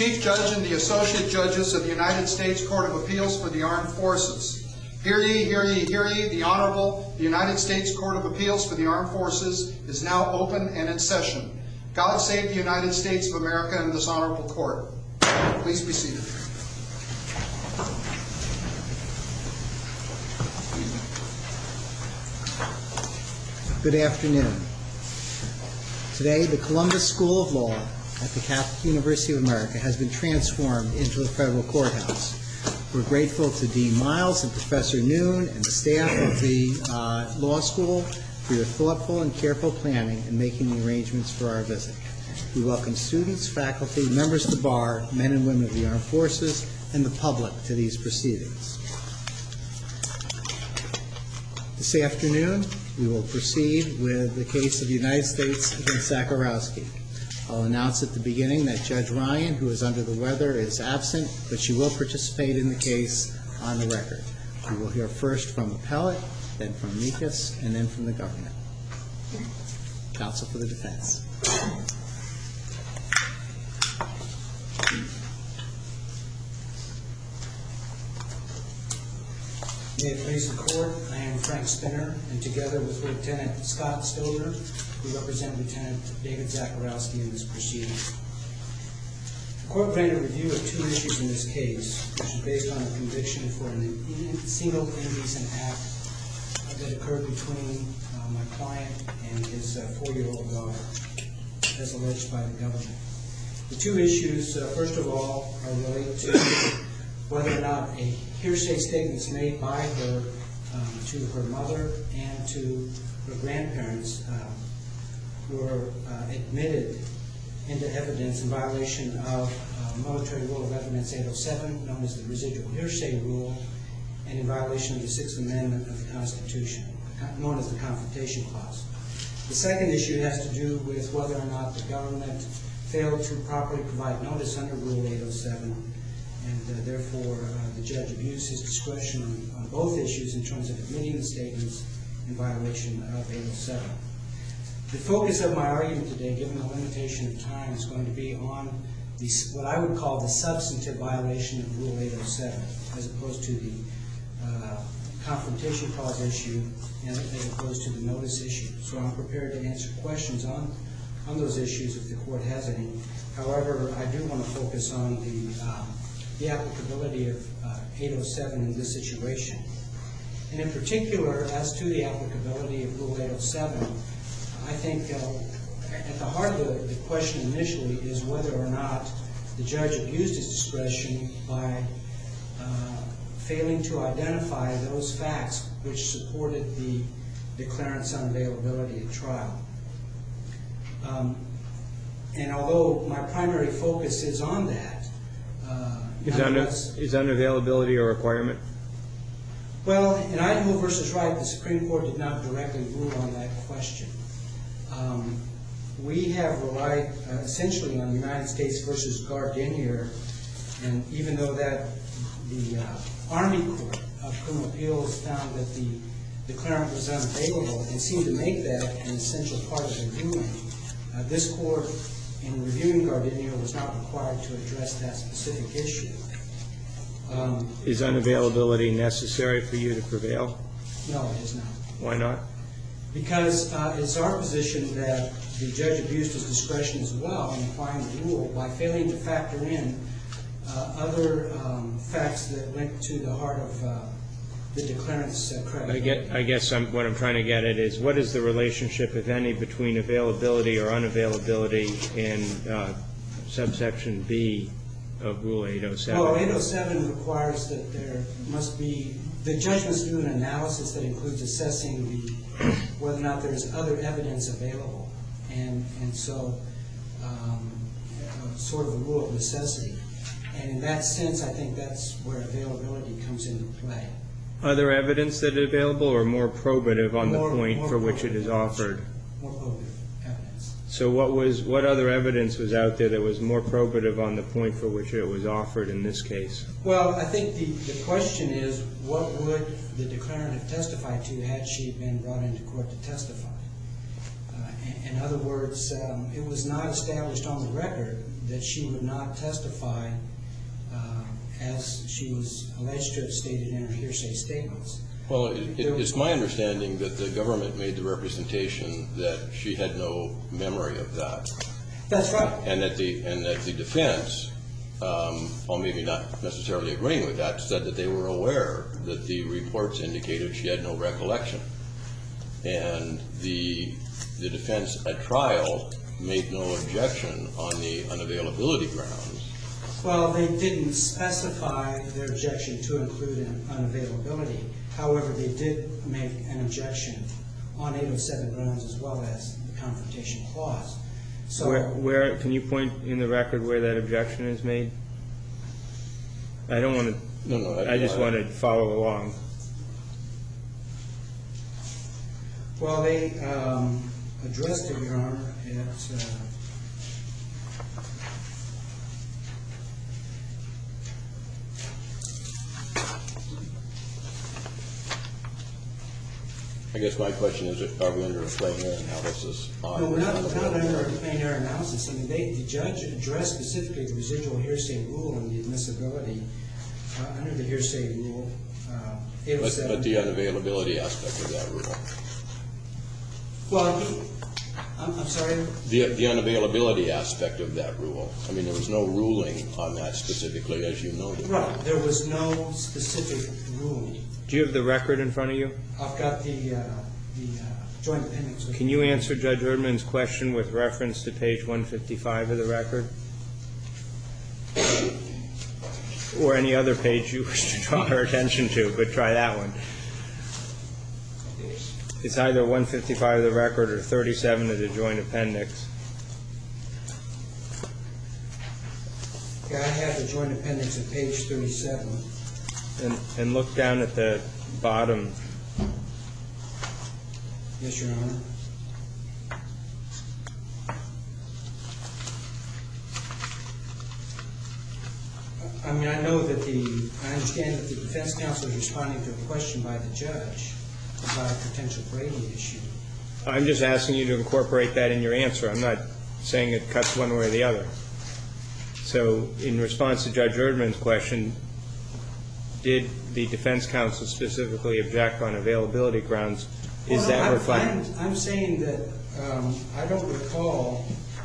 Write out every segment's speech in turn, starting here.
Chief Judge and the Associate Judges of the United States Court of Appeals for the Armed Forces. Hear ye, hear ye, hear ye. The Honorable United States Court of Appeals for the Armed Forces is now open and in session. God save the United States of America and this honorable court. Please be seated. Good afternoon. Today, the Columbus School of Law at the Catholic University of America has been transformed into a federal courthouse. We're grateful to Dean Miles and Professor Noon and the staff of the law school for your thoughtful and careful planning in making the arrangements for our visit. We welcome students, faculty, members of the bar, men and women of the armed forces, and the public to these proceedings. This afternoon, we will proceed with the case of the United States against Zakarowski. I'll announce at the beginning that Judge Ryan, who is under the weather, is absent, but she will participate in the case on the record. We will hear first from appellate, then from amicus, and then from the government. Counsel for the defense. May it please the court, I am Frank Spinner, and together with Lieutenant Scott Stover, we represent Lieutenant David Zakarowski in this proceeding. The court granted review of two issues in this case, which is based on a conviction for a single indecent act that occurred between my client and his 4-year-old daughter, as alleged by the government. The two issues, first of all, are related to whether or not a hearsay statements made by her to her mother and to her grandparents were admitted into evidence in violation of Military Rule of Evidence 807, known as the residual hearsay rule, and in violation of the Sixth Amendment of the Constitution, known as the Confrontation Clause. The second issue has to do with whether or not the government failed to properly provide notice under Rule 807, and therefore the judge abused his discretion on both issues in terms of admitting the statements in violation of 807. The focus of my argument today, given the limitation of time, is going to be on what I would call the substantive violation of Rule 807, as opposed to the Confrontation Clause issue and as opposed to the notice issue. So I'm prepared to answer questions on those issues if the court has any. However, I do want to focus on the applicability of 807 in this situation. And in particular, as to the applicability of Rule 807, I think at the heart of the question initially is whether or not the judge abused his discretion by failing to identify those facts which supported the declarant's unavailability at trial. And although my primary focus is on that, is unavailability a requirement? Well, in Idaho v. Wright, the Supreme Court did not directly rule on that question. We have relied essentially on United States v. Gardenier, and even though that the Army Court of Criminal Appeals found that the declarant was unavailable and seemed to make that an essential part of the ruling, this court, in reviewing Gardenier, was not required to address that specific issue. Is unavailability necessary for you to prevail? No, it is not. Why not? Because it's our position that the judge abused his discretion as well in applying the rule by failing to factor in other facts that link to the heart of the declarant's credibility. I guess what I'm trying to get at is, what is the relationship, if any, between availability or unavailability in subsection B of Rule 807? Well, 807 requires that there must be, the judge must do an analysis that includes assessing whether or not there's other evidence available. And so, sort of a rule of necessity. And in that sense, I think that's where availability comes into play. Other evidence that is available, or more probative on the point for which it is offered? More probative evidence. So what other evidence was out there that was more probative on the point for which it was offered in this case? Well, I think the question is, what would the declarant have testified to had she been brought into court to testify? In other words, it was not established on the record that she would not testify as she was alleged to have stated in her hearsay statements. Well, it's my understanding that the government made the representation that she had no memory of that. That's right. And that the defense, while maybe not necessarily agreeing with that, said that they were aware that the reports indicated she had no recollection. And the defense at trial made no objection on the unavailability grounds. Well, they didn't specify their objection to include an unavailability. However, they did make an objection on 807 grounds as well as the confrontation clause. So, where can you point in the record where that objection is made? I don't want to. No, I just want to follow along. well, they addressed it, Your Honor, at I guess my question is, are we under a plain error analysis? no, we're not under a plain error analysis. I mean, the judge addressed specifically the residual hearsay rule and the admissibility under the hearsay rule 807. But the unavailability aspect of that rule. Well, I'm sorry? The unavailability aspect of that rule. I mean, there was no ruling on that specifically, as you noted. Right. There was no specific ruling. Do you have the record in front of you? I've got the joint appendix. Can you answer Judge Erdman's question with reference to page 155 of the record? Or any other page you wish to draw her attention to, but try that one. It's either 155 of the record or 37 of the joint appendix. Yeah, I have the joint appendix at page 37. And look down at the bottom. Yes, Your Honor. I mean, I understand that the defense counsel is responding to a question by the judge about a potential Brady issue. I'm just asking you to incorporate that in your answer. I'm not saying it cuts one way or the other. So in response to Judge Erdman's question, did the defense counsel specifically object on availability grounds? Is that reflected? I'm saying that I don't recall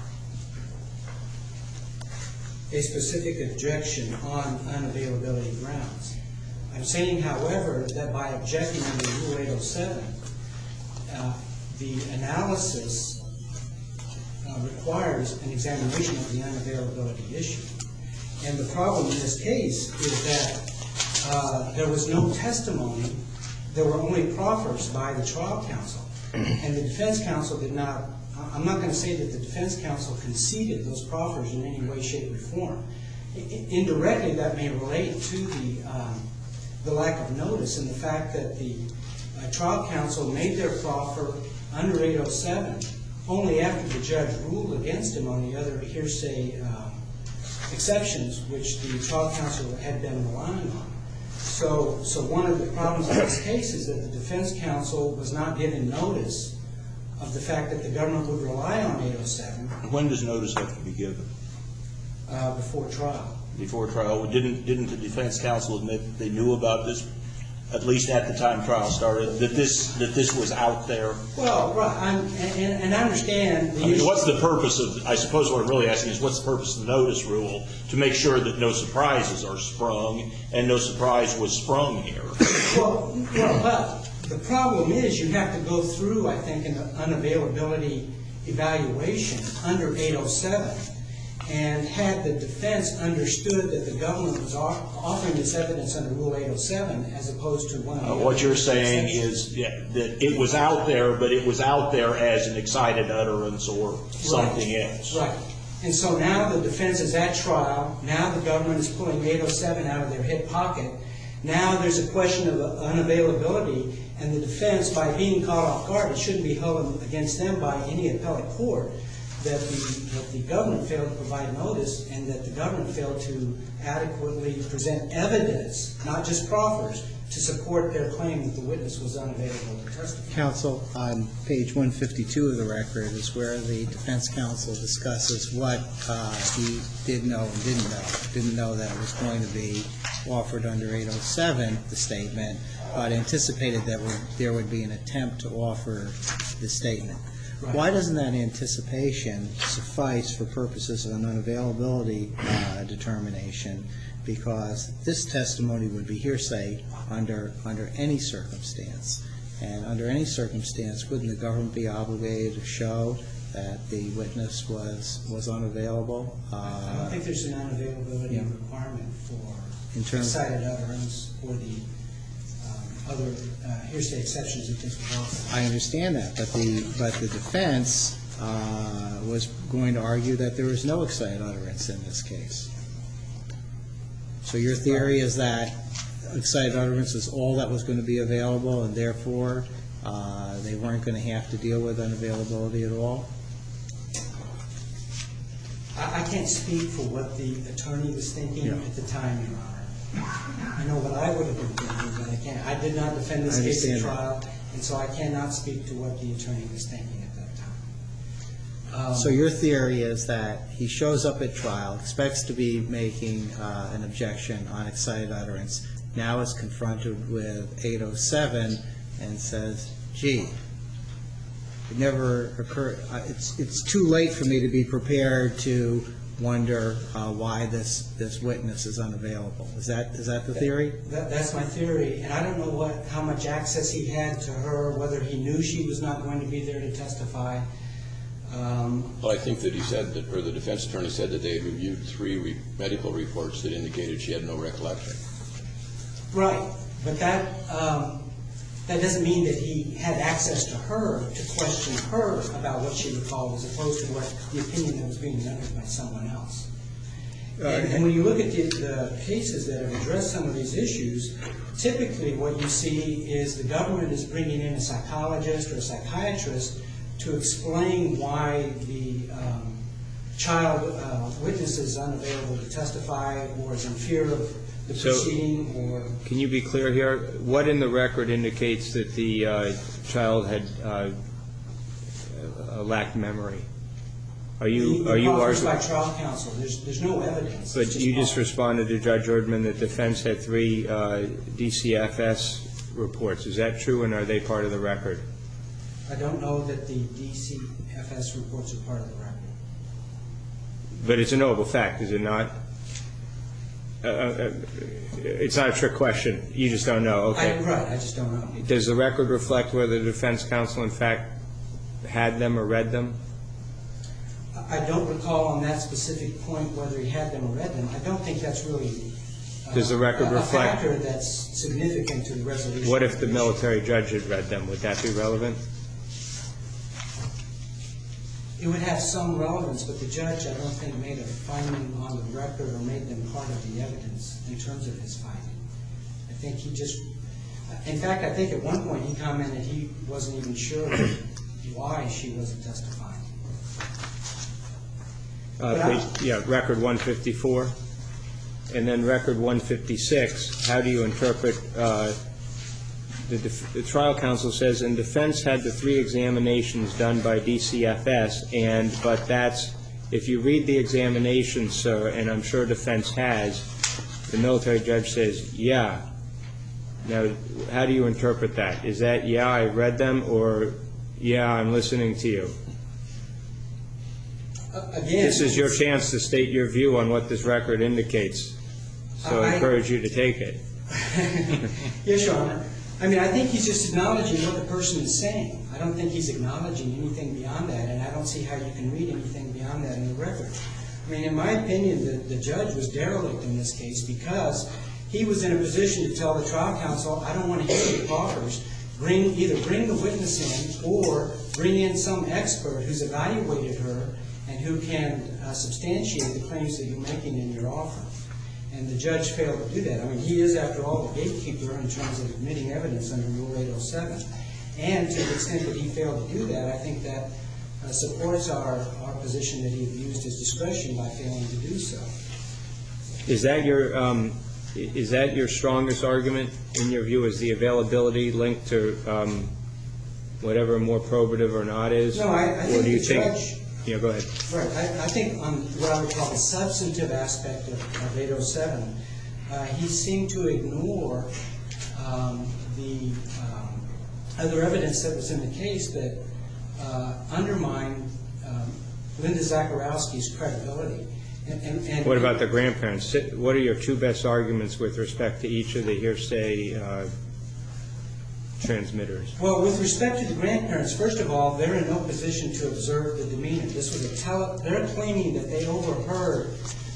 a specific objection on unavailability grounds. I'm saying, however, that by objecting under Rule 807, the analysis requires an examination of the unavailability issue. And the problem in this case is that there was no testimony. There were only proffers by the trial counsel. And the defense counsel did not, I'm not going to say that the defense counsel conceded those proffers in any way, shape, or form. Indirectly, that may relate to the lack of notice and the fact that the trial counsel made their proffer under 807 only after the judge ruled against him on the other hearsay exceptions, which the trial counsel had been relying on. So one of the problems in this case is that the defense counsel was not given notice of the fact that the government would rely on 807. When does notice have to be given? Before trial. Before trial. Didn't the defense counsel admit they knew about this, at least at the time trial started, that this was out there? Well, right. And I understand the issue. What's the purpose of, I suppose what I'm really asking is, what's the purpose of the notice rule to make sure that no surprises are sprung, and no surprise was sprung here? Well, but the problem is you have to go through, I think, an unavailability evaluation under 807. And had the defense understood that the government was offering this evidence under Rule 807 as opposed to one of the other what you're saying is that it was out there, but it was out there as an excited utterance or something else. Right. And so now the defense is at trial. Now the government is pulling 807 out of their hip pocket. Now there's a question of unavailability, and the defense, by being caught off guard, it shouldn't be held against them by any appellate court that the government failed to provide notice and that the government failed to adequately present evidence, not just proffers, to support their claim that the witness was unavailable to testify. Counsel, on page 152 of the record is where the defense counsel discusses what he did know and didn't know. Didn't know that it was going to be offered under 807, the statement, but anticipated that there would be an attempt to offer the statement. Right. Why doesn't that anticipation suffice for purposes of an unavailability determination? Because this testimony would be hearsay under any circumstance. And under any circumstance, wouldn't the government be obligated to show that the witness was unavailable? I don't think there's an unavailability requirement for In terms- excited utterance or the other hearsay exceptions that this clause. I understand that, but the defense was going to argue that there was no excited utterance in this case. So your theory is that excited utterance is all that was going to be available, and therefore they weren't going to have to deal with unavailability at all? I can't speak for what the attorney was thinking at the time, Your Honor. I know what I would have been thinking, but I can't. I did not defend this case at trial, and so I cannot speak to what the attorney was thinking at that time. So your theory is that he shows up at trial, expects to be making an objection on excited utterance, now is confronted with 807 and says, gee, it never occurred. It's too late for me to be prepared to wonder why this witness is unavailable. Is that the theory? That's my theory, and I don't know how much access he had to her, whether he knew she was not going to be there to testify. Well, I think that he said that, or the defense attorney said that they had reviewed 3 medical reports that indicated she had no recollection. Right, but that doesn't mean that he had access to her to question her about what she recalled, as opposed to what the opinion that was being rendered by someone else. And when you look at the cases that have addressed some of these issues, typically what you see is the government is bringing in a psychologist or a psychiatrist to explain why the child witness is unavailable to testify or is in fear of the proceeding. Or can you be clear here? What in the record indicates that the child had lacked memory? Are you arguing by trial counsel? There's no evidence. But you just responded to Judge Erdman that the defense had 3 DCFS reports. Is that true, and are they part of the record? I don't know that the DCFS reports are part of the record. But it's a knowable fact, is it not? It's not a trick question. You just don't know. Okay. Right, I just don't know. Does the record reflect whether the defense counsel, in fact, had them or read them? I don't recall on that specific point whether he had them or read them. I don't think that's really Does the record reflect a factor that's significant to the resolution. What if the military judge had read them? Would that be relevant? It would have some relevance, but the judge, I don't think, made a finding on the record or made them part of the evidence in terms of his finding. I think he just, in fact, I think at one point he commented he wasn't even sure why she wasn't testifying. Record 154. And then record 156, how do you interpret, the trial counsel says, in defense had the 3 examinations done by DCFS, but that's, if you read the examinations, sir, and I'm sure defense has, the military judge says, yeah. Now, how do you interpret that? Is that, yeah, I read them, or, yeah, I'm listening to you? Again, this is your chance to state your view on what this record indicates. So I encourage you to take it. Yes, Your Honor. I mean, I think he's just acknowledging what the person is saying. I don't think he's acknowledging anything beyond that, and I don't see how you can read anything beyond that in the record. I mean, in my opinion, the judge was derelict in this case because he was in a position to tell the trial counsel, I don't want to hear the offers. Either bring the witness in or bring in some expert who's evaluated her and who can substantiate the claims that you're making in your offer. And the judge failed to do that. I mean, he is, after all, the gatekeeper in terms of admitting evidence under Rule 807. And to the extent that he failed to do that, I think that supports our position that he abused his discretion by failing to do so. Is that your Is that your strongest argument, in your view? Is the availability linked to whatever more probative or not is? No, I think the judge... Yeah, go ahead. Right. I think on what I would call the substantive aspect of 807, he seemed to ignore the other evidence that was in the case that undermined Linda Zakarowski's credibility. And what about the grandparents? What are your two best arguments with respect to each of the hearsay transmitters? Well, with respect to the grandparents, first of all, they're in no position to observe the demeanor. This was they're claiming that they overheard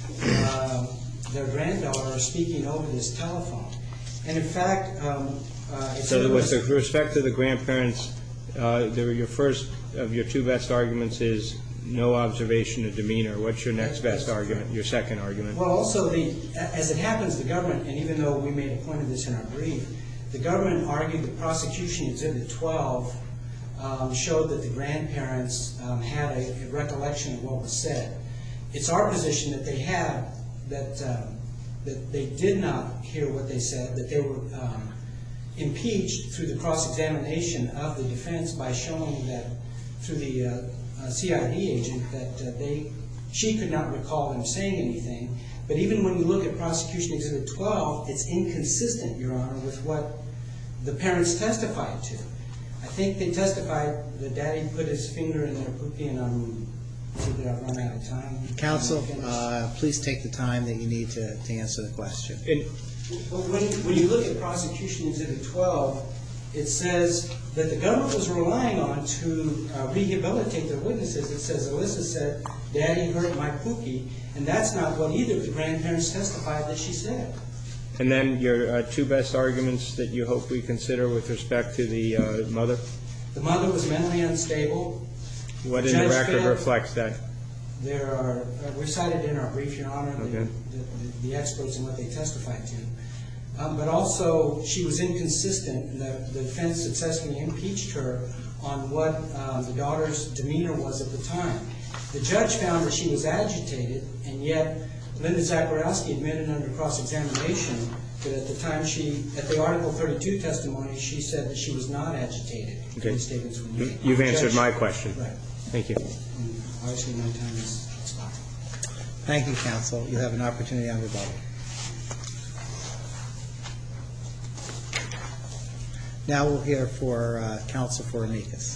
their granddaughter speaking over this telephone. And in fact, so with respect to the grandparents, your first of your two best arguments is no observation of demeanor. What's your next best argument, your second argument? Well, also, as it happens, the government, and even though we made a point of this in our brief, the government argued that prosecution exhibit 12 showed that the grandparents had a recollection of what was said. It's our position that they had, that they did not hear what they said, that they were impeached through the cross-examination of the defense by showing that through the CID agent that she could not recall them saying anything. But even when you look at prosecution exhibit 12, it's inconsistent, Your Honor, with what the parents testified to. I think they testified that Daddy put his finger in their poopy, and I'm run out of time. Counsel, please take the time that you need to answer the question. When you look at prosecution exhibit 12, it says that the government was relying on to rehabilitate their witnesses. It says, Alyssa said, Daddy hurt my pookie, and that's not what either of the grandparents testified that she said. And then your two best arguments that you hope we consider with respect to the mother? The mother was mentally unstable. What in the record reflects that? We're cited in our brief, Your Honor, okay, the experts and what they testified to. But also, she was inconsistent. The defense successfully impeached her on what the daughter's demeanor was at the time. The judge found that she was agitated, and yet Linda Zakarowski admitted under cross-examination that at the time at the Article 32 testimony, she said that she was not agitated. Okay. These statements were made. You've answered my question. Right. Thank you. And obviously, my time is expired. Thank you, counsel. You have an opportunity on rebuttal. Now we'll hear for counsel for amicus.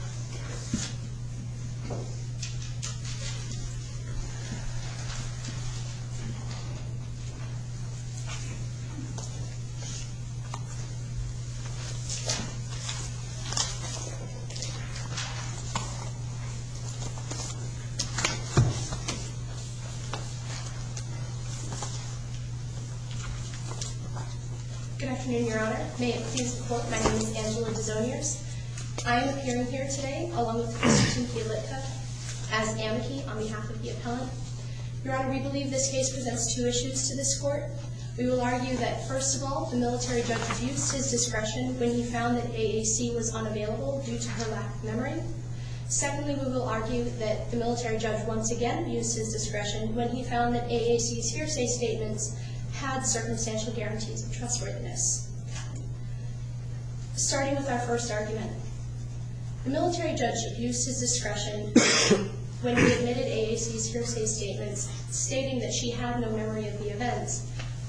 Good afternoon, Your Honor. May it please the Court, my name is Angela Desoniers. I am appearing here today, along with Christine Kielitka, as amici on behalf of the appellant. Your Honor, we believe this case presents two issues to this Court. We will argue that, first of all, the military judge abused his discretion when he found that AAC was unavailable due to her lack of memory. Secondly, we will argue that the military judge once again abused his discretion when he found that AAC's hearsay statements had circumstantial guarantees of trustworthiness. Starting with our first argument, the military judge abused his discretion when he admitted AAC's hearsay statements, stating that she had no memory of the events.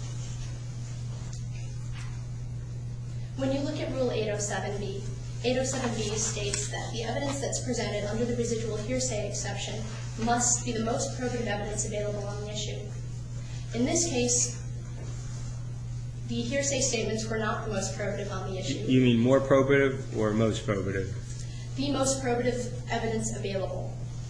When you look at Rule 807B, 807B states that the evidence that's presented under the residual hearsay exception must be the most probative evidence available on the issue. In this case, the hearsay statements were not the most probative on the issue. You mean more probative or most probative? The most probative evidence available.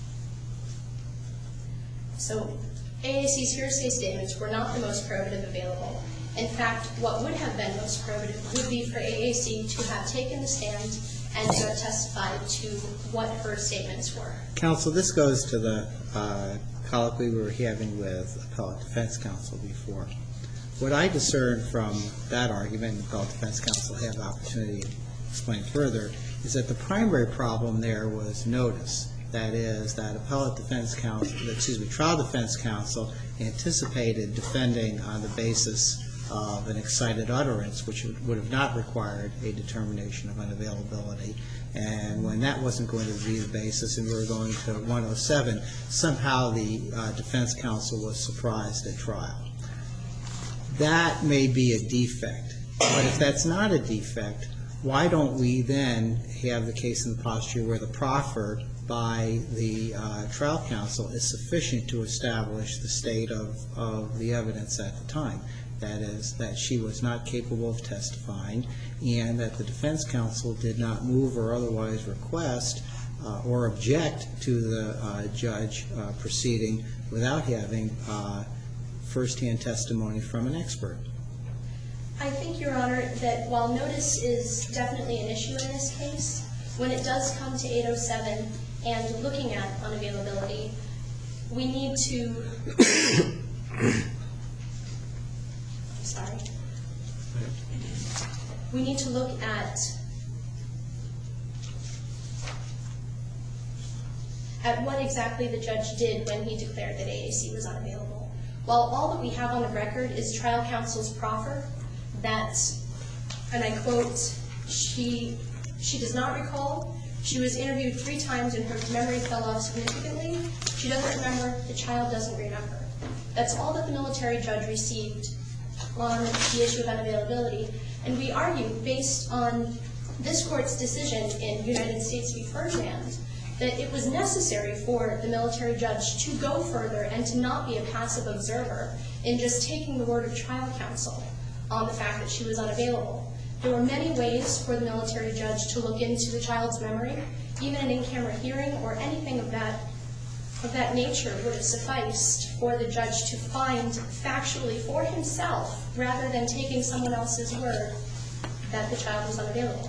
So AAC's hearsay statements were not the most probative available. In fact, what would have been most probative would be for AAC to have taken the stand and to have testified to what her statements were. Counsel, this goes to the colloquy we were having with appellate defense counsel before. What I discern from that argument, and appellate defense counsel had the opportunity to explain further, is that the primary problem there was notice. That is, that trial defense counsel anticipated defending on the basis of an excited utterance, which would have not required a determination of unavailability. And when that wasn't going to be the basis and we were going to 107, somehow the defense counsel was surprised at trial. That may be a defect, but if that's not a defect, why don't we then have the case in the posture where the proffer by the trial counsel is sufficient to establish the state of the evidence at the time? That is, that she was not capable of testifying and that the defense counsel did not move or otherwise request or object to the judge proceeding without having firsthand testimony from an expert. I think, Your Honor, that while notice is definitely an issue in this case, when it does come to 807 and looking at unavailability, we need to we need to look at what exactly the judge did when he declared that AAC was unavailable. While all that we have on the record is trial counsel's proffer that, and I quote, she does not recall, she was interviewed 3 times and her memory fell off significantly, she doesn't remember, the child doesn't remember. That's all that the military judge received on the issue of unavailability. And we argue, based on this court's decision in United States v. Ferdinand, that it was necessary for the military judge to go further and to not be a passive observer in just taking the word of trial counsel on the fact that she was unavailable. There were many ways for the military judge to look into the child's memory. Even an in-camera hearing or anything of that nature would have sufficed for the judge to find factually for himself, rather than taking someone else's word, that the child was unavailable.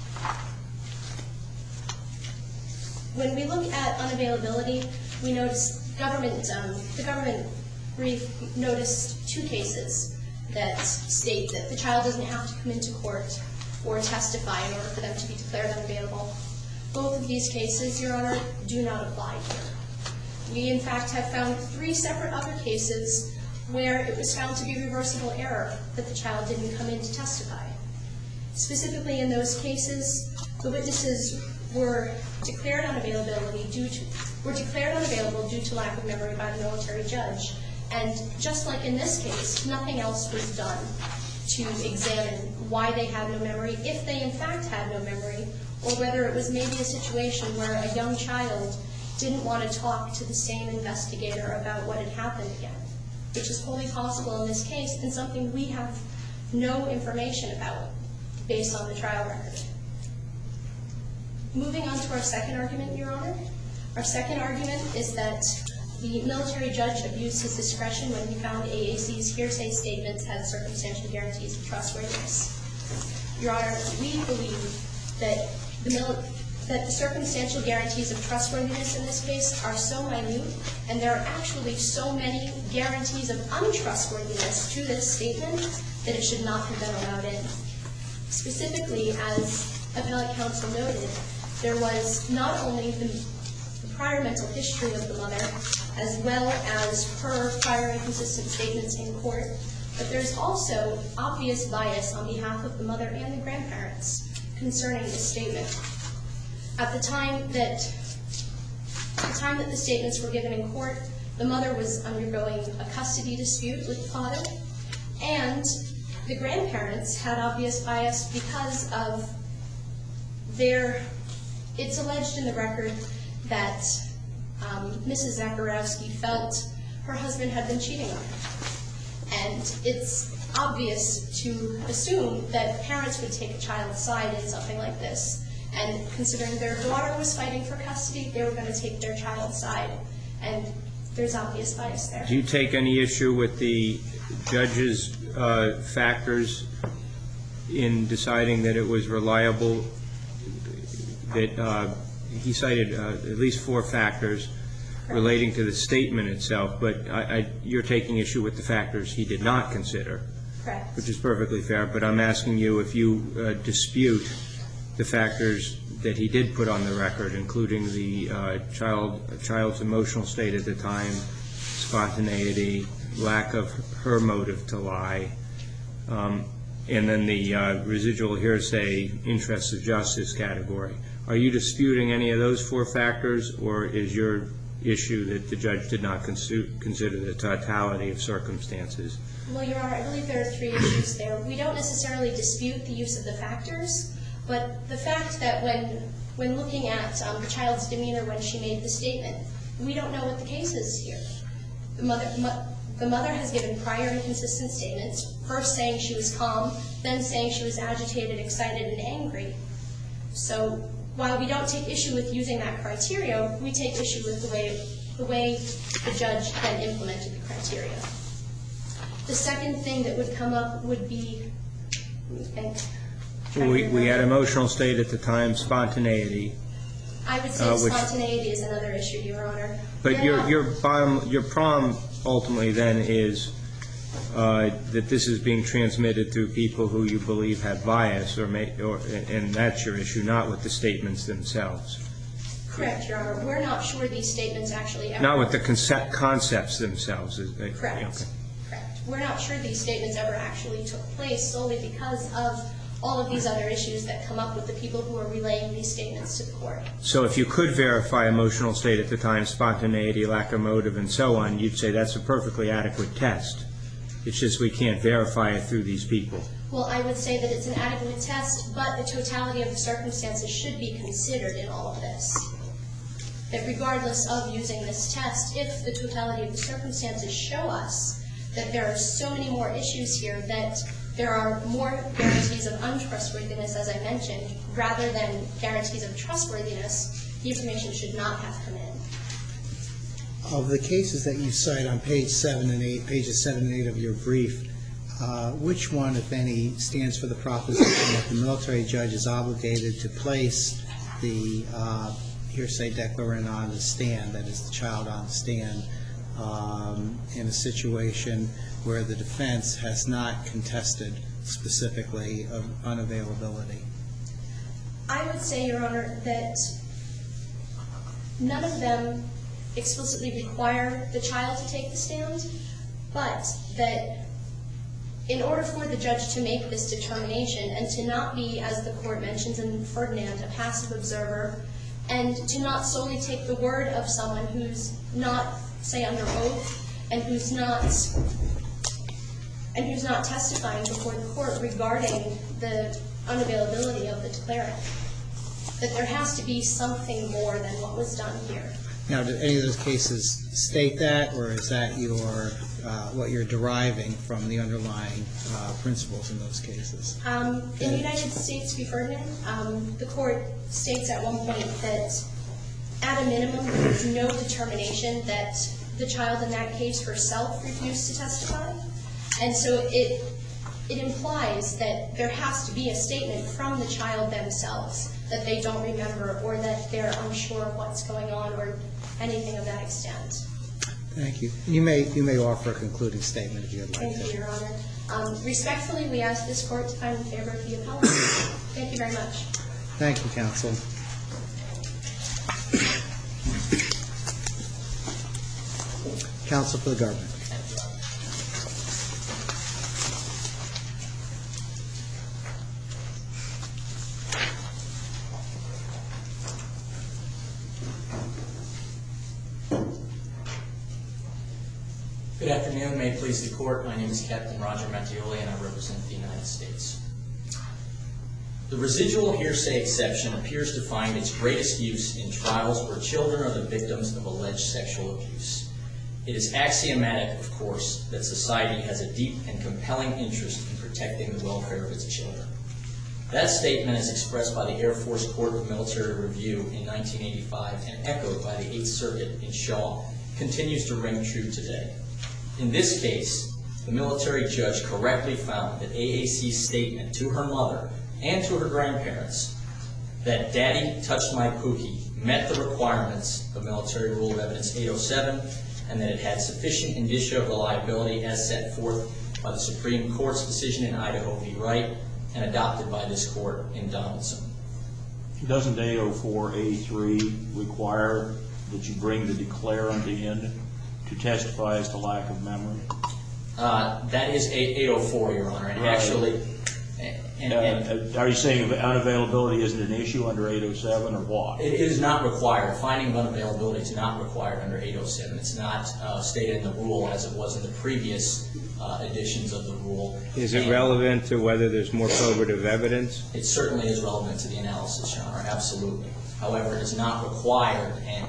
When we look at unavailability, we notice the government brief noticed 2 cases that state that the child doesn't have to come into court or testify in order for them to be declared unavailable. Both of these cases, Your Honor, do not apply here. We, in fact, have found 3 separate other cases where it was found to be reversible error that the child didn't come in to testify. Specifically in those cases, the witnesses were declared unavailable due to lack of memory by the military judge. And just like in this case, nothing else was done to examine why they had no memory, if they in fact had no memory, or whether it was maybe a situation where a young child didn't want to talk to the same investigator about what had happened again, which is wholly possible in this case and something we have no information about based on the trial record. Moving on to our second argument, Your Honor. Our second argument is that the military judge abused his discretion when he found AAC's hearsay statements had circumstantial guarantees of trustworthiness. Your Honor, we believe that the circumstantial guarantees of trustworthiness in this case are so minute, and there are actually so many guarantees of untrustworthiness to this statement that it should not have been allowed in. Specifically, as appellate counsel noted, there was not only the prior mental history of the mother, as well as her prior inconsistent statements in court, but there's also obvious bias on behalf of the mother and the grandparents concerning this statement. At the time that the statements were given in court, the mother was undergoing a custody dispute with the father, and the grandparents had obvious bias because of it's alleged in the record that Mrs. Zakarowski felt her husband had been cheating on her. And it's obvious to assume that parents would take a child's side in something like this. And considering their daughter was fighting for custody, they were going to take their child's side. And there's obvious bias there. Do you take any issue with the judge's factors in deciding that it was reliable, that he cited at least 4 factors relating to the statement itself, but you're taking issue with the factors he did not consider? Correct. Which is perfectly fair, but I'm asking you if you dispute the factors that he did put on the record, including the child's emotional state at the time, spontaneity, lack of her motive to lie, and then the residual hearsay interests of justice category. Are you disputing any of those four factors, or is your issue that the judge did not consider the totality of circumstances? Well, Your Honor, I believe there are three issues there. We don't necessarily dispute the use of the factors, but the fact that when looking at the child's demeanor when she made the statement, we don't know what the case is here. The mother has given prior inconsistent statements, first saying she was calm, then saying she was agitated, excited, and angry. So while we don't take issue with using that criteria, we take issue with the way the judge then implemented the criteria. The second thing that would come up would be, We had emotional state at the time, spontaneity. I would say spontaneity is another issue, Your Honor. But your problem ultimately then is that this is being transmitted through people who you believe have bias, and that's your issue, not with the statements themselves. Correct, Your Honor. We're not sure these statements actually ever... Not with the concepts themselves. Correct. Okay. Correct. We're not sure these statements ever actually took place solely because of all of these other issues that come up with the people who are relaying these statements to the court. So if you could verify emotional state at the time, spontaneity, lack of motive, and so on, you'd say that's a perfectly adequate test. It's just we can't verify it through these people. Well, I would say that it's an adequate test, but the totality of the circumstances should be considered in all of this. That regardless of using this test, if the totality of the circumstances show us that there are so many more issues here, that there are more guarantees of untrustworthiness, as I mentioned, rather than guarantees of trustworthiness, the information should not have come in. Of the cases that you cite on pages 7 and 8 of your brief, which one, if any, stands for the proposition that the military judge is obligated to place the hearsay declarant on the stand, that is, the child on the stand, in a situation where the defense has not contested specifically of unavailability? I would say, Your Honor, that none of them explicitly require the child to take the stand, but that in order for the judge to make this determination and to not be, as the court mentions in Ferdinand, a passive observer, and to not solely take the word of someone who's not, say, under oath, and who's not testifying before the court regarding the unavailability of the declarant, that there has to be something more than what was done here. Now, do any of those cases state that, or is that what you're deriving from the underlying principles in those cases? In the United States v. Ferdinand, the court states at one point that at a minimum there is no determination that the child in that case herself refused to testify. And so it implies that there has to be a statement from the child themselves that they don't remember or that they're unsure of what's going on or anything of that extent. Thank you. You may offer a concluding statement if you would like to. Thank you, Your Honor. Respectfully, we ask this court to find in favor of the appellant. Thank you very much. Thank you, counsel. Counsel for the government. Good afternoon. May it please the court. My name is Captain Roger Mattioli, and I represent the United States. The residual hearsay exception appears to find its greatest use in trials where children are the victims of alleged sexual abuse. It is axiomatic, of course, that society has a deep and compelling interest in protecting the welfare of its children. That statement, as expressed by the Air Force Court of Military Review in 1985 and echoed by the Eighth Circuit in Shaw, continues to ring true today. In this case, the military judge correctly found that AAC's statement to her mother and to her grandparents that "Daddy touched my pookie" met the requirements of Military Rule of Evidence 807 and that it had sufficient indicia of reliability as set forth by the Supreme Court's decision in Idaho v. Wright and adopted by this court in Donaldson. Doesn't 804A3 require that you bring the declarant in to testify as to lack of memory? That is 804, Your Honor, and Right. actually, Are you saying unavailability isn't an issue under 807 or what? it is not required. Finding of unavailability is not required under 807. It's not stated in the rule as it was in the previous editions of the rule. Is it And relevant to whether there's more probative evidence? It certainly is relevant to the analysis, Your Honor, absolutely. However, it is not required, and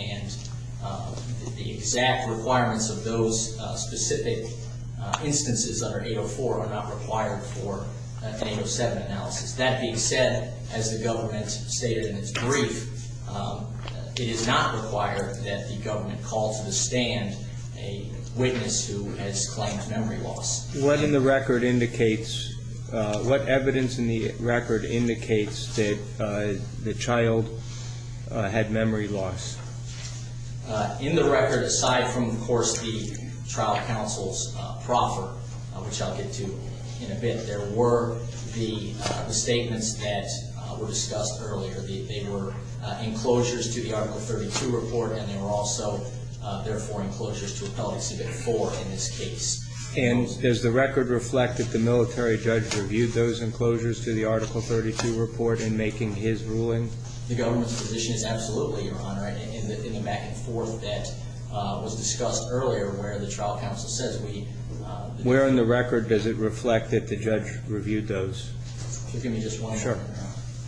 the exact requirements of those specific instances under 804 are not required for an 807 analysis. That being said, as the government stated in its brief, it is not required that the government call to the stand a witness who has claimed memory loss. What in the record indicates, what evidence in the record indicates that the child had memory loss? In the record, aside from, of course, the trial counsel's proffer, which I'll get to in a bit, there were the statements that were discussed earlier. They were enclosures to the Article 32 report, and they were also, therefore, enclosures to Appellate Exhibit 4 in this case. And does the record reflect that the military judge reviewed those enclosures to the Article 32 report in making his ruling? The government's position is absolutely, Your Honor, in the back and forth that was discussed earlier, where the trial counsel says we... Where in the record does it reflect that the judge reviewed those? Give me just one Sure. moment.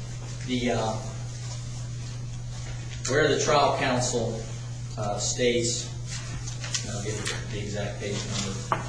Where the trial counsel states, and I'll give you the exact page number.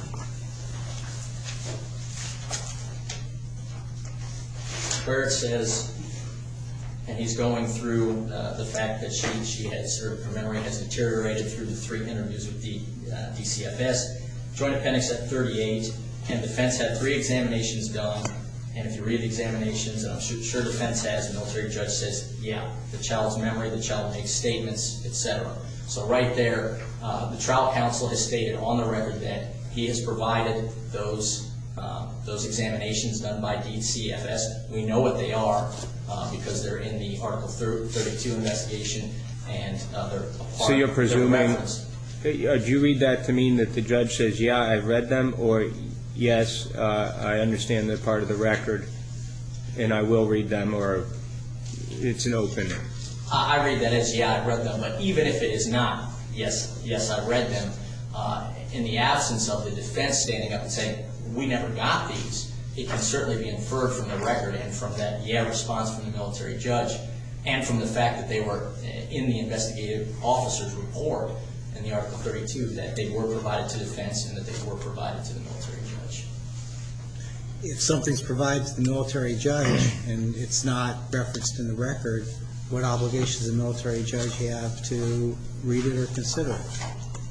Where it says, and he's going through the fact that she has, her memory has deteriorated through the 3 interviews with the DCFS. Joint Appendix at 38, and defense had 3 examinations done, and if you read the examinations, and I'm sure defense has, the military judge says, yeah, the child's memory, the child makes statements, etc. So right there, the trial counsel has stated on the record that he has provided those examinations done by DCFS. We know what they are because they're in the Article 32 investigation, and they're a part So you're of presuming, the reference. do you read that to mean that the judge says, yeah, I've read them, or yes, I understand they're part of the record, and I will read them, or it's an open? I read that as, yeah, I read them, but even if it is not, yes, I read them, in the absence of the defense standing up and saying, we never got these, it can certainly be inferred from the record and from that, yeah, response from the military judge, and from the fact that they were in the investigative officer's report in the Article 32, that they were provided to defense and that they were provided to the military judge. If something's provided to the military judge and it's not referenced in the record, what obligations does the military judge have to read it or consider it?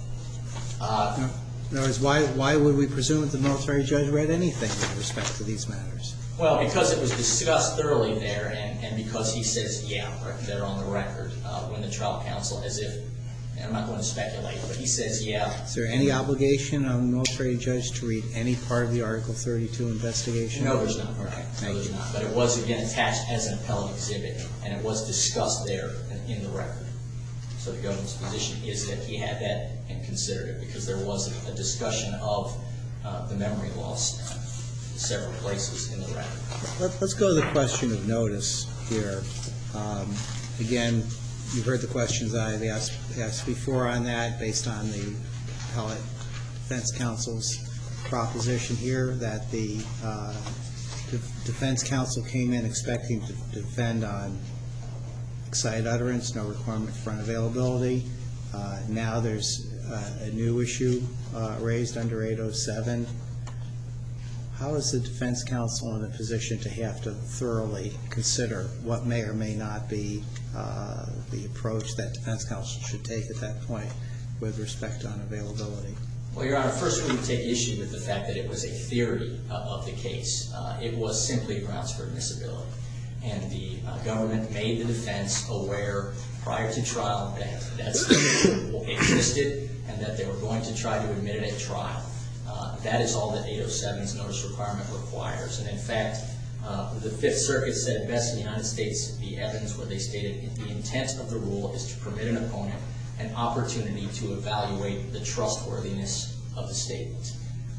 In other words, why would we presume that the military judge read anything with respect to these matters? Well, because it was discussed thoroughly there, and because he says, yeah, they're on the record, when the trial counsel, as if, and I'm not going to speculate, but he says, yeah. Is there any obligation on the military judge to read any part of the Article 32 investigation? No, there's not. Okay, No, thank there's you. not. But it was, again, attached as an appellate exhibit, and it was discussed there in the record. So the government's position is that he had that and considered it, because there was a discussion of the memory loss in several places in the record. Let's go to the question of notice here. Again, you've heard the questions I've asked before on that, based on the appellate defense counsel's proposition here, that the defense counsel came in expecting to defend on excited utterance, no requirement for unavailability. Now there's a new issue raised under 807. How is the defense counsel in a position to have to thoroughly consider what may or may not be the approach that defense counsel should take at that point with respect to unavailability? Well, Your Honor, first we would take issue with the fact that it was a theory of the case. It was simply grounds for admissibility. And the government made the defense aware prior to trial that existed and that they were going to try to admit it at trial. That is all that 807's notice requirement requires. And in fact, the Fifth Circuit said best in the United States v. Evans, where they stated the intent of the rule is to permit an opponent an opportunity to evaluate the trustworthiness of the statement.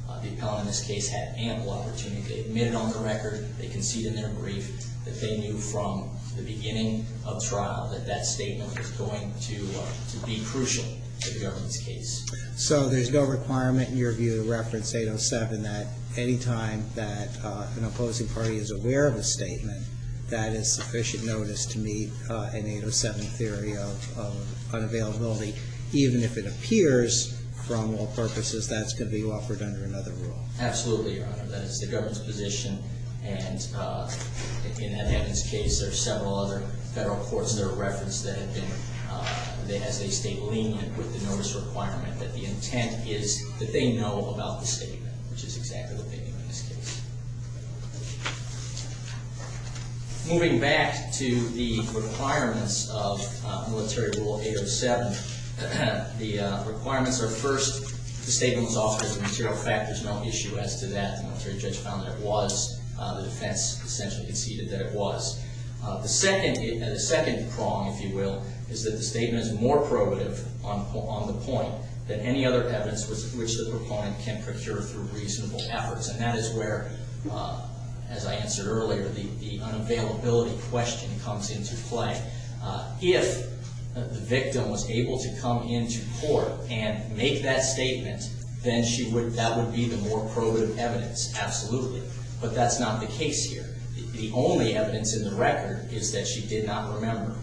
The appellant in this case had ample opportunity. They admitted on the record, they conceded in their brief, that they knew from the beginning of trial that that statement was going to be crucial to the government's case. So there's no requirement in your view to reference 807 that any time that an opposing party is aware of a statement, that is sufficient notice to meet an 807 theory of unavailability, even if it appears from all purposes that's going to be offered under another rule. Absolutely, Your Honor. That is the government's position. And in that Evans case, there are several other federal courts that are referenced that have been, as they state, lenient with the notice requirement, that the intent is that they know about the statement, which is exactly what they do in this case. Moving back to the requirements of Military Rule 807, the requirements are first, the statement was offered as a material fact. There's no issue as to that. The military judge found that it was. The defense essentially conceded that it was. The second prong, if you will, is that the statement is more probative on the point than any other evidence which the proponent can procure through reasonable efforts. And that is where, as I answered earlier, the unavailability question comes into play. If the victim was able to come into court and make that statement, then that would be the more probative evidence, absolutely. But that's not the case here. The only evidence in the record is that she did not remember.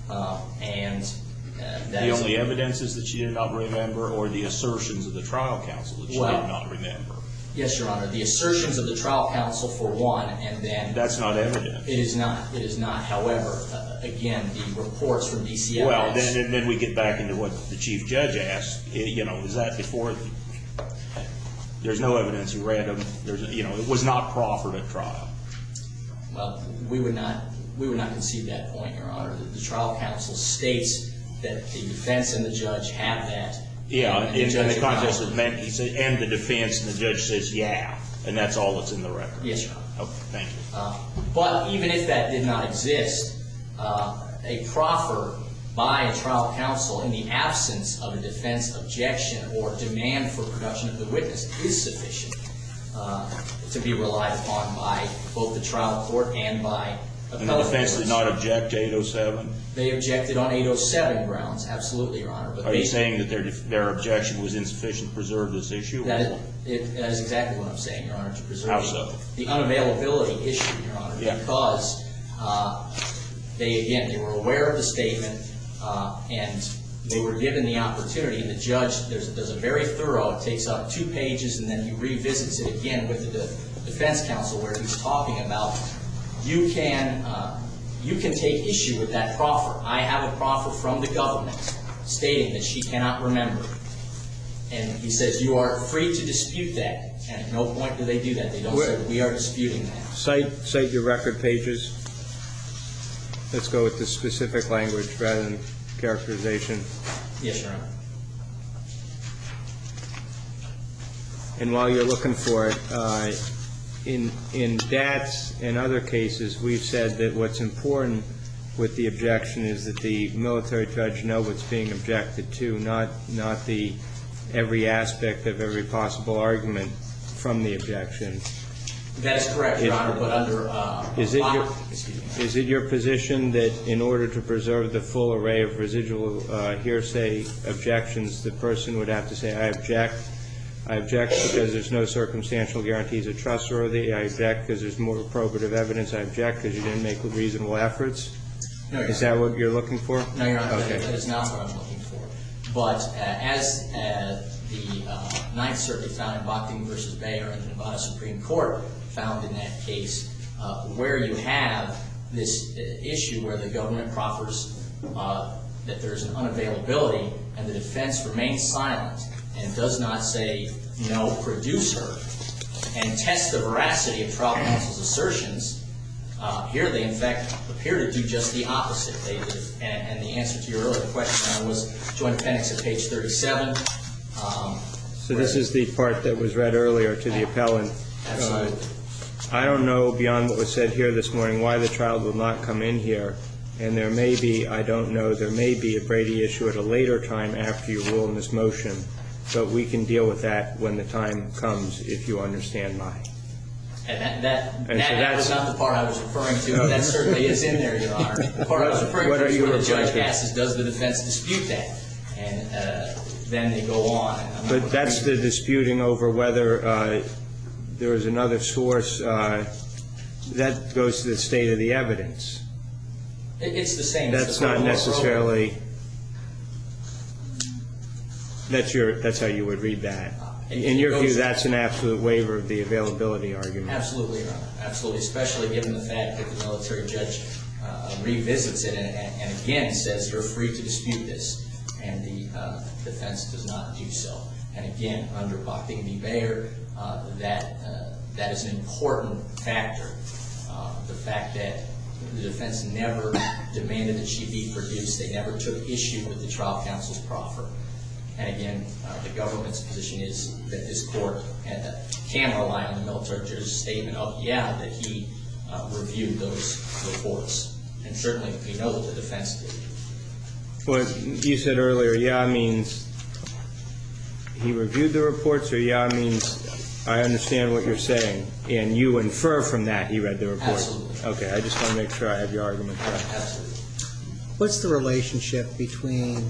The only evidence is that she did not remember, or the assertions of the trial counsel that she did not remember? Yes, Your Honor. The assertions of the trial counsel, for one, and then... That's not evidence. It is not. It is not. However, again, the reports from DCFS... Well, then we get back into what the chief judge asked. Is that before... There's no evidence you read them. It was not proffered at trial. Well, we would not concede that point, Your Honor. The trial counsel states that the defense and the judge have that. Yeah, in the context of he said, and the defense, and the judge says, yeah, and that's all that's in the record. Yes, Your Honor. Okay, thank you. But even if that did not exist, a proffer by a trial counsel in the absence of a defense objection or demand for production of the witness is sufficient to be relied upon by both the trial court and by appellate courts. And the defense did not object to 807? They objected on 807 grounds, absolutely, Your Honor. But are you saying that their objection was insufficient to preserve this issue? That is exactly what I'm saying, Your Honor, to preserve How so? The unavailability issue, Your Honor, because they were aware of the statement and they were given the opportunity, and the judge does a very thorough, it takes up 2 pages, and then he revisits it again with the defense counsel where he's talking about you can take issue with that proffer. I have a proffer from the government stating that she cannot remember. And he says you are free to dispute that. And at no point do they do that. They don't say we are disputing that. Cite your record pages. Let's go with the specific language rather than characterization. Yes, Your Honor. And while you're looking for it, in DATS and other cases, we've said that what's important with the objection is that the military judge know what's being objected to, not the every aspect of every possible argument from the objection. That is correct, Your Honor, but under Is it your position that in order to preserve the full array of residual hearsay objections, the person would have to say, I object because there's no circumstantial guarantees of trustworthy, I object because there's more probative evidence, I object because you didn't make reasonable efforts? No, Your Honor. Is that what you're looking for? No, Your Honor, okay. That is not what I'm looking for. But as the Ninth Circuit found in Bochting v. Bayer and the Nevada Supreme Court found in that case, where you have this issue where the government proffers that there's an unavailability and the defense remains silent and does not say, no, produce her, and test the veracity of trial counsel's assertions, here they, in fact, appear to do just the opposite. And the answer to your earlier question was Joint Appendix at page 37. So this is the part that was read earlier to the appellant. Absolutely. I don't know, beyond what was said here this morning, why the child will not come in here. And there may be, I don't know, there may be a Brady issue at a later time after you rule in this motion. but we can deal with that when the time comes, if you understand my. And that was not the part I was referring to, but that certainly is in there, Your Honor. The part I was referring to is where the judge asks, does the defense dispute that? And then they go on. But that's the disputing over whether there is another source. That goes to the state of the evidence. It's the same. That's not necessarily. That's how you would read that. In your view, that's an absolute waiver of the availability argument. Absolutely, Your Honor. Absolutely, especially given the fact that the military judge revisits it and again says you're free to dispute this, and the defense does not do so. And again, under Bochting v. Bayer, that is an important factor. The fact that the defense never demanded that she be produced, they never took issue with the trial counsel's proffer. And again, the government's position is that this court can rely on the military judge's statement of, that he reviewed those reports. And certainly we know that the defense did. Well, you said earlier, means he reviewed the reports, or means I understand what you're saying, and you infer from that he read the reports. Absolutely. Okay, I just want to make sure I have your argument correct. Absolutely. What's the relationship between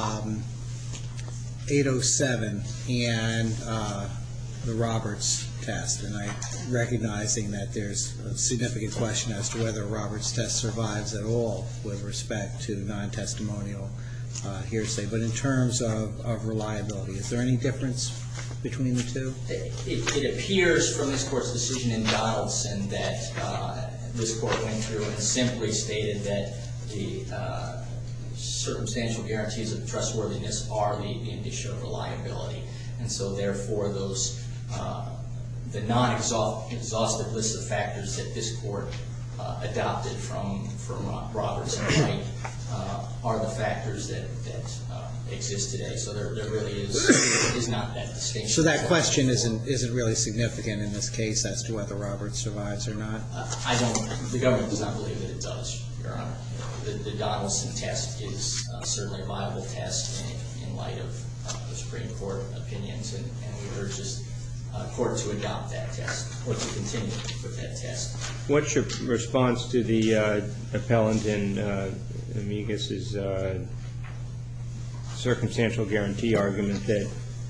807 and the Roberts test? And recognizing that there's a significant question as to whether a Roberts test survives at all with respect to non-testimonial hearsay. But in terms of reliability, is there any difference between the two? It appears from this court's decision in Donaldson that this court went through and simply stated that the circumstantial guarantees of trustworthiness are the indicia of reliability. And so therefore those the non-exhaustive list of factors that this court adopted from Roberts and Wright are the factors that exist today. So there really is not that distinction. So that question isn't really significant in this case as to whether Roberts survives or not? The government does not believe that it does, Your Honor. The Donaldson test is certainly a viable test in light of the Supreme Court opinions, and we urge this court to adopt that test or to continue with that test. What's your response to the appellant in Amicus's circumstantial guarantee argument that,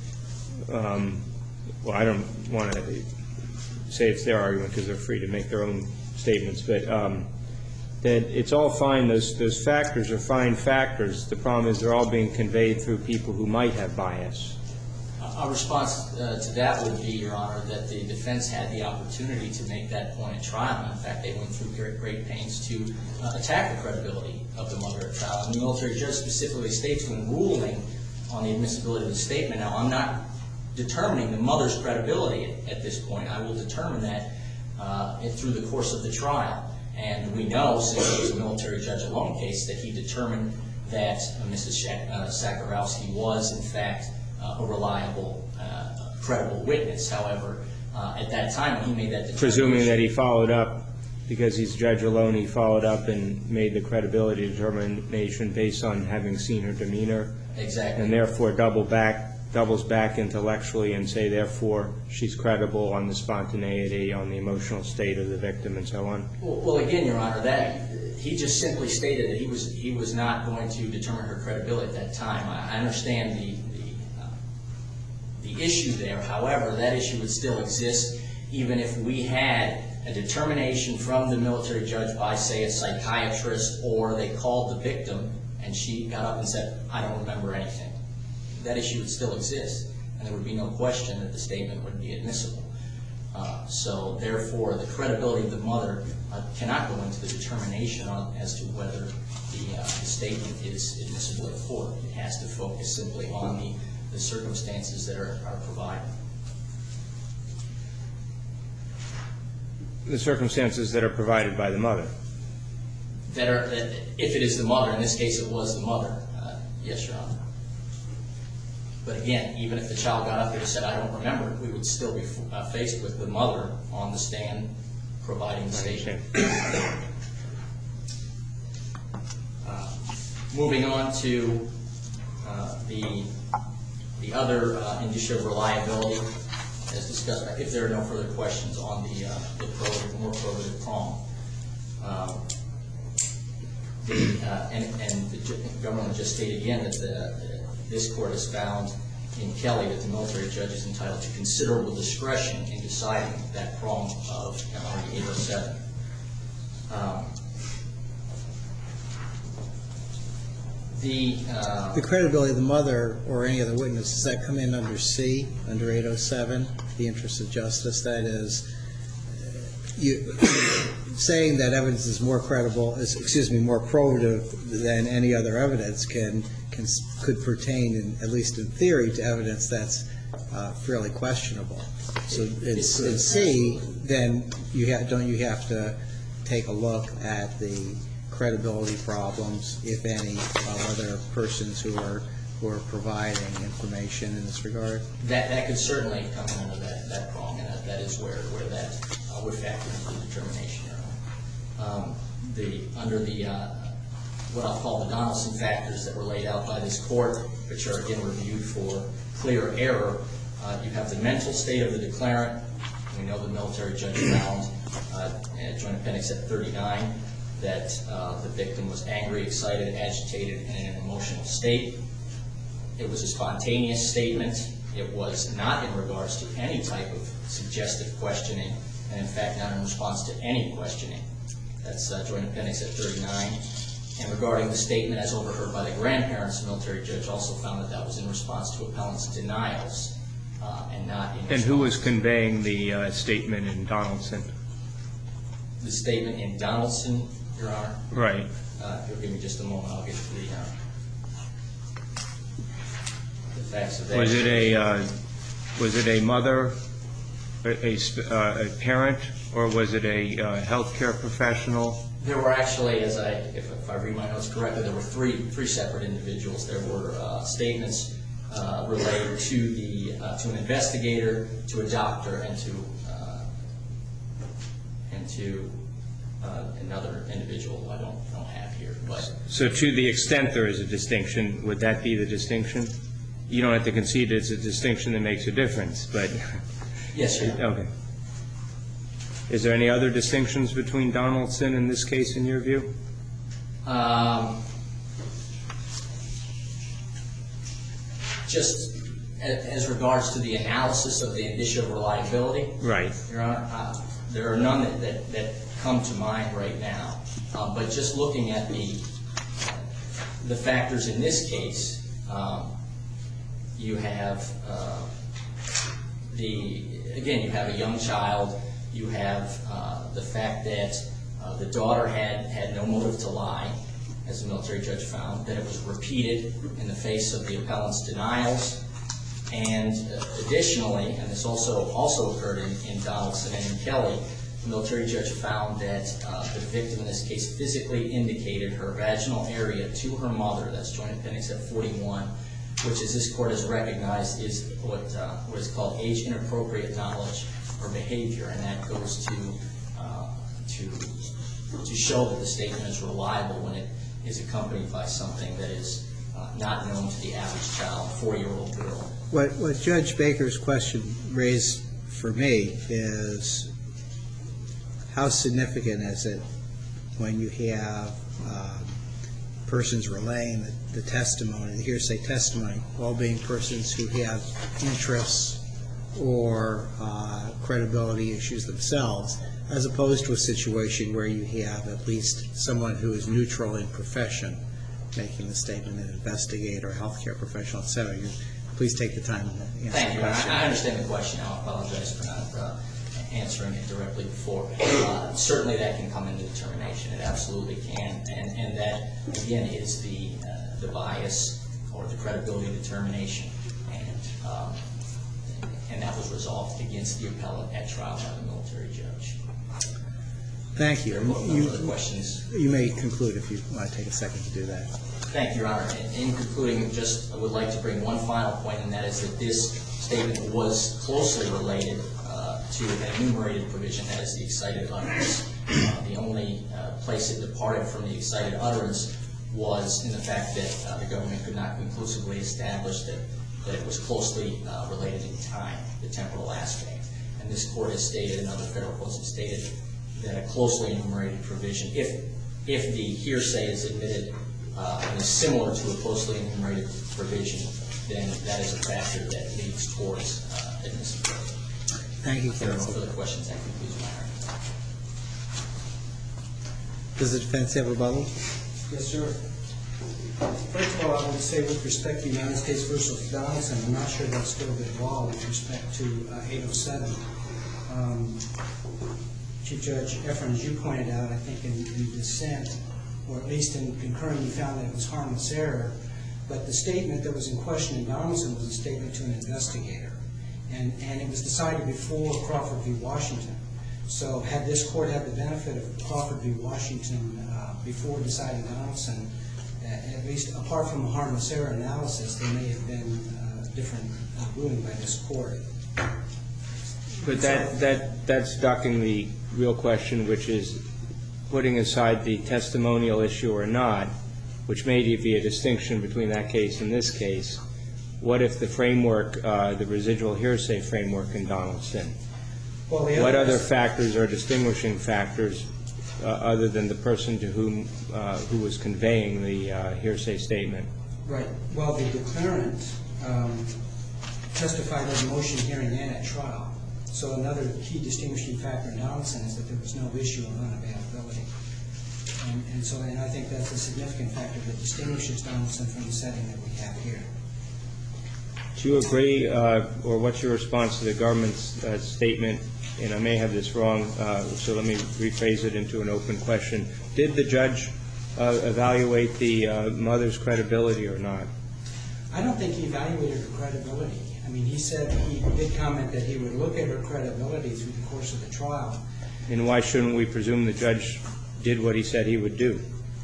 I don't want to say it's their argument because they're free to make their own statements, but that it's all fine, those factors are fine factors. The problem is they're all being conveyed through people who might have bias. Our response to that would be, Your Honor, that the defense had the opportunity to make that point at trial. In fact, they went through great pains to attack the credibility of the mother at trial. And the military judge specifically states when ruling on the admissibility of the statement, now I'm not determining the mother's credibility at this point. I will determine that through the course of the trial. And we know, since it was a military judge alone case, that he determined that Mrs. Sakurowski was, in fact, a reliable, credible witness. However, at that time when he made that determination... Presuming that he followed up, because he's judge alone, he followed up and made the credibility determination based on having seen her demeanor. Exactly. And therefore doubles back intellectually and say, therefore, she's credible on the spontaneity, on the emotional state of the victim, and so on? Well, again, Your Honor, that he just simply stated that he was not going to determine her credibility at that time. I understand the issue there. However, that issue would still exist even if we had a determination from the military judge by, say, a psychiatrist, or they called the victim and she got up and said, I don't remember anything. That issue would still exist, and there would be no question that the statement would be admissible. So, therefore, the credibility of the mother cannot go into the determination as to whether the statement is admissible in court. It has to focus simply on the circumstances that are provided. The circumstances that are provided by the mother? If it is the mother, in this case it was the mother, yes, Your Honor. But again, even if the child got up there and said, I don't remember, we would still be faced with the mother on the stand providing the statement. Moving on to the The other indicia of reliability, as discussed, if there are no further questions on the more probative prong. And the government just stated again that this court has found in Kelly that the military judge is entitled to considerable discretion in deciding that prong of MRE 807. The credibility of the mother or any other witness, does that come in under C, under 807, the interest of justice? That is, saying that evidence is more credible, more probative than any other evidence could pertain, at least in theory, to evidence that's fairly questionable. So in C, then don't you have to take a look at the credibility problems, if any, of other persons who are providing information in this regard? That could certainly come under that prong, and that is where that would factor into the determination. Under the what I'll call the Donaldson factors that were laid out by this court, which are again reviewed for clear error, you have the mental state of the declarant. We know the military judge found at Joint Appendix at 39 that the victim was angry, excited, agitated, and in an emotional state. It was a spontaneous statement. It was not in regards to any type of suggestive questioning, and in fact not in response to any questioning. That's Joint Appendix at 39. And regarding the statement as overheard by the grandparents, the military judge also found that was in response to appellant's denials and not in response. And who was conveying the statement in Donaldson? The statement in Donaldson, Your Honor? Right. If you'll give me just a moment, I'll get to the facts of that. Was it a mother, a parent, or was it a healthcare professional? There were actually, if I read my notes correctly, there were three separate individuals. There were statements related to an investigator, to a doctor, and to another individual I don't have here. So to the extent there is a distinction, would that be the distinction? You don't have to concede it's a distinction that makes a difference, but... Yes, sir. Okay. Is there any other distinctions between Donaldson in this case, in your view? Just as regards to the analysis of the indicia of reliability, right, Your Honor, there are none that come to mind right now. But just looking at the factors in this case, you have you have a young child. You have the fact that the daughter had no motive to lie, as the military judge found, that it was repeated in the face of the appellant's denials. And additionally, and this also occurred in Donaldson and in Kelly, the military judge found that the victim in this case physically indicated her vaginal area to her mother. That's Joint Appendix at 41, which, as this court has recognized, is what is called age-inappropriate knowledge or behavior, and that goes to show that the statement is reliable when it is accompanied by something that is not known to the average child, 4-year-old girl. What Judge Baker's question raised for me is, how significant is it when you have persons relaying the testimony, the hearsay testimony, all being persons who have interests or credibility issues themselves, as opposed to a situation where you have at least someone who is neutral in profession making the statement, an investigator, a healthcare professional, etc. Please take the time to answer Thank the you. question. I understand the question. I'll apologize for not answering it directly before. Certainly that can come into determination. It absolutely can. And that, again, is the bias or the credibility determination. And that was resolved against the appellant at trial by the military judge. Thank you. No further questions. You may conclude if you want to take a second to do that. Thank you, Your Honor. In concluding, I would like to bring one final point, and that is that this statement was closely related to an enumerated provision, that is the excited utterance. The only place it departed from the excited utterance was in the fact that the government could not conclusively establish that that it was closely related in time, the temporal aspect. And this court has stated, and other federal courts have stated, that a closely enumerated provision, if the hearsay is admitted and is similar to a closely enumerated provision, then that is a factor that leads towards admissibility. Thank you, If there are no counsel. further questions, that concludes my argument. Does the defense have a rebuttal? Yes, sir. First of all, I would say with respect to United States v. Donaldson, I'm not sure that's still good law with respect to 807. Chief Judge Efron, as you pointed out, I think in dissent, or at least in concurring, you found that it was harmless error. But the statement that was in question in Donaldson was a statement to an investigator. And it was decided before Crawford v. Washington. So had this court had the benefit of Crawford v. Washington before deciding Donaldson, at least apart from a harmless error analysis, there may have been a different ruling by this court. But that's ducking the real question, which is putting aside the testimonial issue or not, which may be a distinction between that case and this case. What if the framework, the residual hearsay framework in Donaldson? Well, What other factors are distinguishing factors other than the person to whom who was conveying the hearsay statement? Right. Well, the declarant testified at a motion hearing and at trial. So another key distinguishing factor in Donaldson is that there was no issue of unavailability. And I think that's a significant factor that distinguishes Donaldson from the setting that we have here. Do you agree, or what's your response to the government's statement, and I may have this wrong, so let me rephrase it into an open question. Did the judge evaluate the mother's credibility or not? I don't think he evaluated her credibility. I mean, he said he did comment that he would look at her credibility through the course of the trial. And why shouldn't we presume the judge did what he said he would do?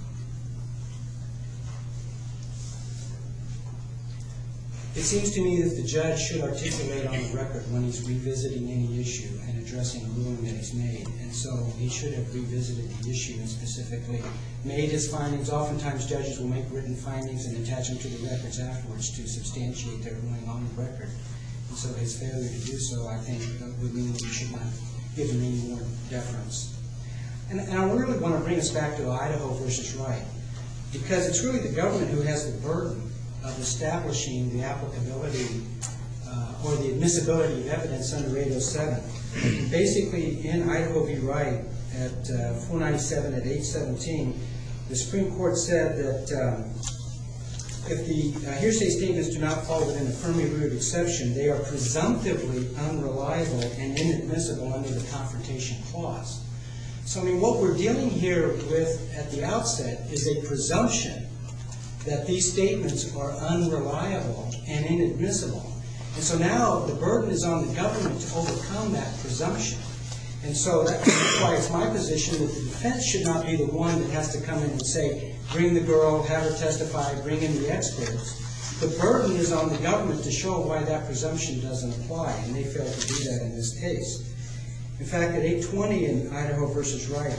It seems to me that the judge should articulate on the record when he's revisiting any issue and addressing a ruling that he's made. And so he should have revisited the issue and specifically made his findings. Oftentimes judges will make written findings and attach them to the records afterwards to substantiate their ruling on the record. And so his failure to do so, I think, would mean that we should not give him any more deference. And I really want to bring us back to Idaho versus Wright, because it's really the government who has the burden of establishing the applicability or the admissibility of evidence under 807. Basically, in Idaho v. Wright at 497 at 817, the Supreme Court said that if the hearsay statements do not fall within the firmly rooted exception, they are presumptively unreliable and inadmissible under the Confrontation Clause. So, I mean, what we're dealing here with at the outset is a presumption that these statements are unreliable and inadmissible. And so now the burden is on the government to overcome that presumption. And so that's why it's my position that the defense should not be the one that has to come in and say, bring the girl, have her testify, bring in the experts. The burden is on the government to show why that presumption doesn't apply, and they failed to do that in this case. In fact, at 820 in Idaho versus Wright,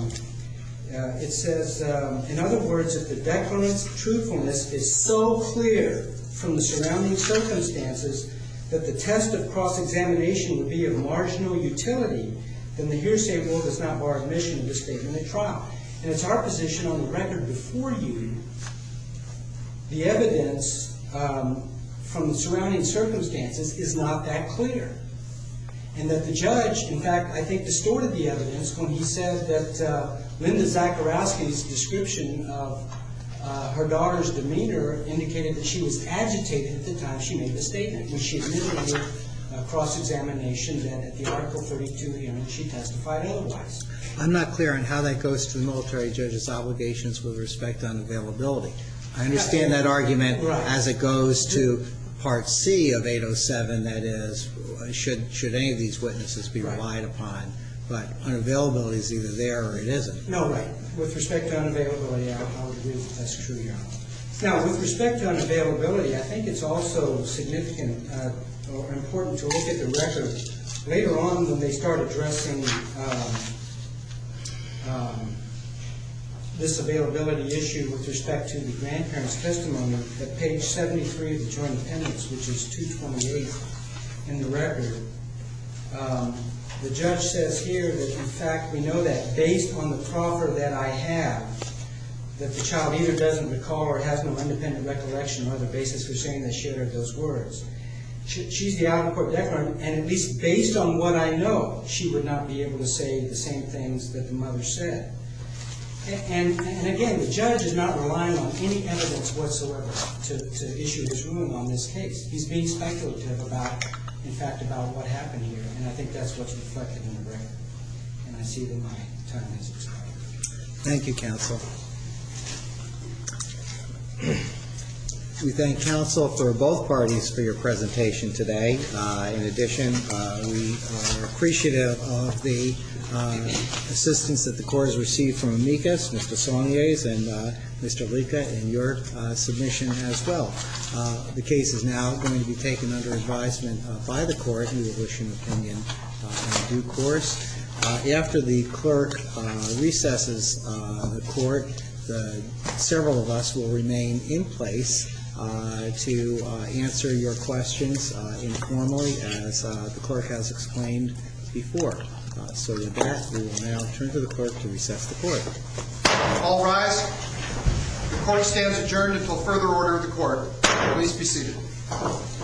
it says, in other words, if the declarant's truthfulness is so clear from the surrounding circumstances that the test of cross-examination would be of marginal utility, then the hearsay rule does not bar admission of the statement at trial. And it's our position on the record before you, the evidence from the surrounding circumstances is not that clear. And that the judge, in fact, I think distorted the evidence when he said that Linda Zakarowski's description of her daughter's demeanor indicated that she was agitated at the time she made the statement, when she admitted in cross-examination that at the Article 32 hearing she testified otherwise. I'm not clear on how that goes to the military judge's obligations with respect to unavailability. I understand that argument as it goes to Part C of 807, that is, should any of these witnesses be relied upon, but unavailability is either there or it isn't. No, right. With respect to unavailability, I would agree that that's true, Your Honor. Now, with respect to unavailability, I think it's also significant or important to look at the record later on when they start addressing this availability issue with respect to the grandparents' testimony, at page 73 of the joint appendix, which is 228 in the record, the judge says here that, in fact, we know that based on the proffer that I have, that the child either doesn't recall or has no independent recollection or other basis for saying that she uttered those words. She's the out-of-court declarant, and at least based on what I know, she would not be able to say the same things that the mother said. And again, the judge is not relying on any evidence whatsoever to issue his ruling on this case. He's being speculative about, in fact, about what happened here, and I think that's what's reflected in the record. And I see that my time has expired. Thank you, counsel. We thank counsel for both parties for your presentation today. In addition, we are appreciative of the assistance that the court has received from amicus, Mr. Sauniers and Mr. Lika, in your submission as well. The case is now going to be taken under advisement by the court, who will issue an opinion in due course. After the clerk recesses the court, several of us will remain in place to answer your questions informally, as the clerk has explained before. So with that, we will now turn to the clerk to recess the court. All rise. The court stands adjourned until further order of the court. Please be seated.